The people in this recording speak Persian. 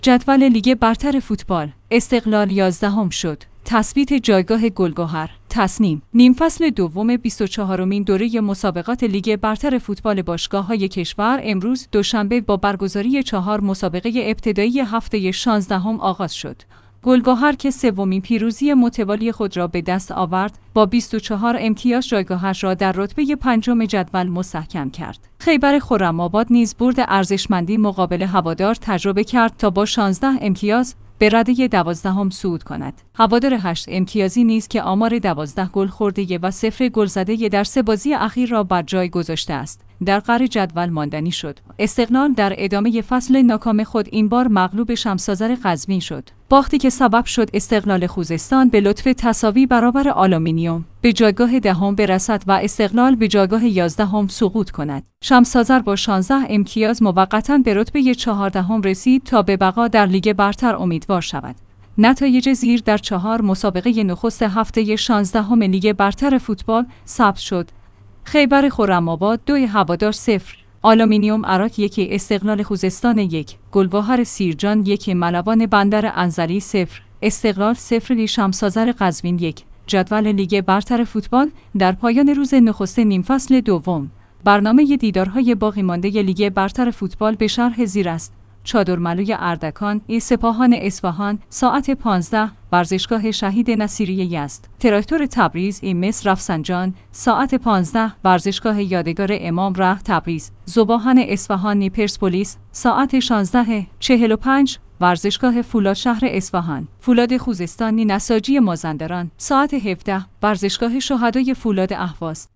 جدول لیگ برتر فوتبال. استقلال 11 شد. تثبیت جایگاه گلگهر. تصنیم نیم فصل دوم 24مین دوره مسابقات لیگ برتر فوتبال باشگاه‌های کشور امروز دوشنبه با برگزاری 4 مسابقه ابتدایی هفته 16 آغاز شد. گلگهر که سومین پیروزی متوالی خود را به دست آورد، با 24 امتیاز جایگاهش را در رتبه پنجم جدول مستحکم کرد. خیبر خرم‌آباد نیز برد ارزشمندی مقابل هوادار تجربه کرد تا با 16 امتیاز به رده 12 صعود کند. هوادار 8 امتیازی نیز که آمار 12 گل خورده و 0 گل زده در 3 بازی اخیر را بر جای گذاشته است، در قعر جدول ماندنی شد. استقلال در ادامه فصل ناکام خود این بار مغلوب شمس‌آذر قزوین شد. باختی که سبب شد استقلال خوزستان به لطف تساوی برابر آلومینیوم به جایگاه 10 برسد و استقلال به جایگاه 11 سقوط کند. شمس‌آذر با 16 امتیاز موقتاً به رتبه 14 رسید تا به بقا در لیگ برتر امیدوار شود. نتایج زیر در 4 مسابقه نخست هفته 16 لیگ برتر فوتبال ثبت شد. خیبر خرم‌آباد 2 هوادار 0، آلومینیوم عراق 1، استقلال خوزستان 1، گلگهر سیرجان 1، ملوان بندر انزلی 0، استقلال 0، شمس‌آذر قزوین 1. جدول لیگ برتر فوتبال در پایان روز نخست نیم فصل دوم. برنامه دیدارهای باقی مانده لیگ برتر فوتبال به شرح زیر است: چادرملوی اردکان، سپاهان اصفهان ساعت 15، ورزشگاه شهید نصیری یزد. تراکتور تبریز مس رفسنجان ساعت 15، ورزشگاه یادگار امام ره تبریز. ذوباهن اصفهان پرسپولیس ساعت 16:45، ورزشگاه فولاد شهر اصفهان. فولاد خوزستان نساجی مازندران ساعت 17، ورزشگاه شهدای فولاد اهواز.